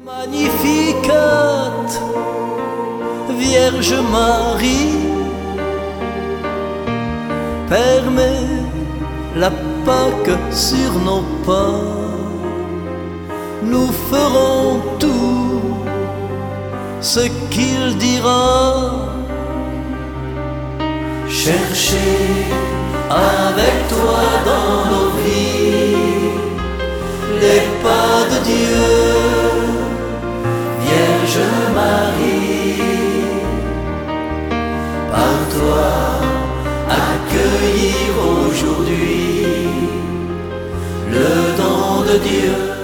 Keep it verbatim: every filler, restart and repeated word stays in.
Magnificat, Vierge Marie, permets la Pâque sur nos pas. Nous ferons tout ce qu'il dira. Chercher avec toi dans nos vies les pas de Dieu, Vierge Marie. Par toi accueillir aujourd'hui le don de Dieu.